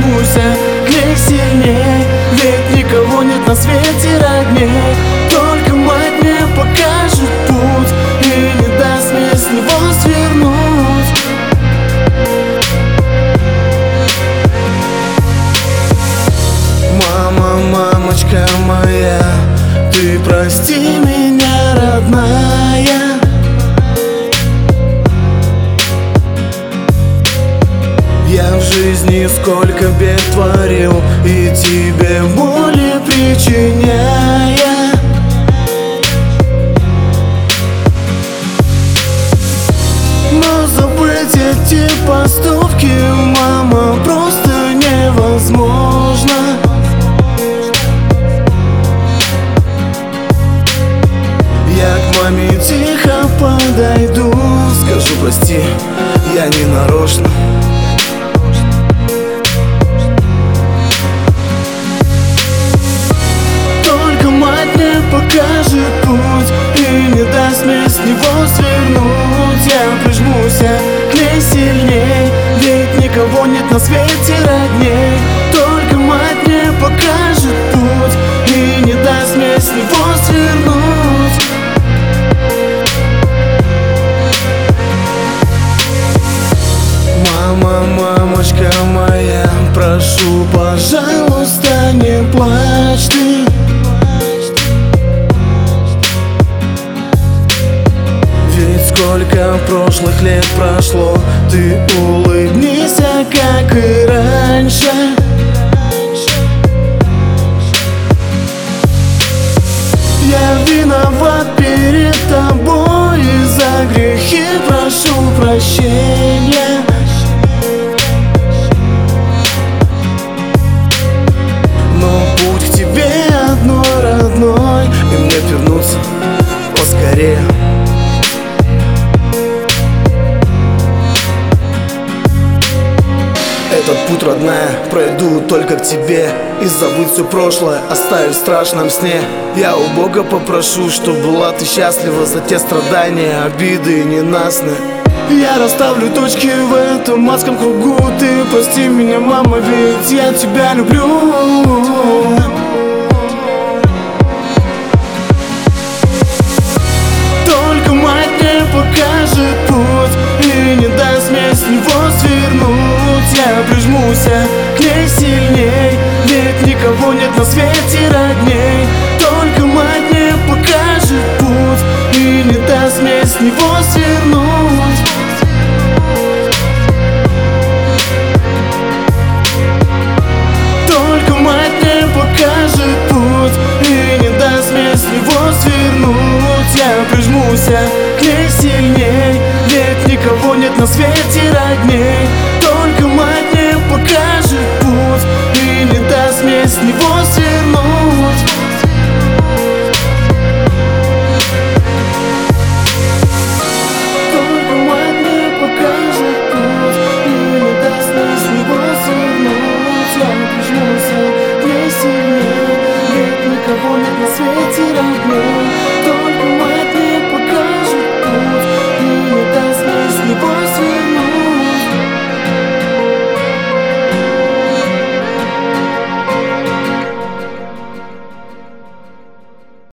прижмуся к ней сильней, ведь никого нет на свете родней. Только мать мне покажет путь и не даст мне с него свернуть. Мама, мамочка моя, ты прости меня, родная. Я в жизни сколько бед творил, и тебе боли причиняя. Но забыть эти поступки, мама, просто невозможно. Я к маме тихо подойду, скажу прости, я не нарочно. Только мать мне покажет путь и не даст мне с него свернуть. Я прижмуся к ней сильней, ведь никого нет на свете родней. Только мать мне покажет путь и не даст мне с него свернуть. Мама, мамочка моя, прошу, пожалуйста, не плачь ты. Ведь сколько прошлых лет прошло, ты улыбнись, как и раньше. Я виноват перед тобой, и за грехи прошу прощения. Но путь к тебе одной, родной, и мне вернуться поскорее. Этот путь, родная, пройду только к тебе, и забыть все прошлое, оставить в страшном сне. Я у Бога попрошу, чтоб была ты счастлива за те страдания, обиды и ненастные. Я расставлю точки в этом адском кругу. Ты прости меня, мама, ведь я тебя люблю. Только мать мне покажет путь и не даст мне с него свернуть. Я прижмуся к ней сильней, ведь никого нет на свете родней. Только мать мне покажет путь и не даст мне с него свернуть. Только мать мне покажет путь и не даст мне с него свернуть. Я прижмуся к ней сильней, ведь никого нет на свете родней. Только мать мне покажет путь и не даст мне с него свернуть. Только мать мне покажет путь и не даст мне с него свернуть. Я прижмуся к ней сильней, ведь никого нет на свете родней.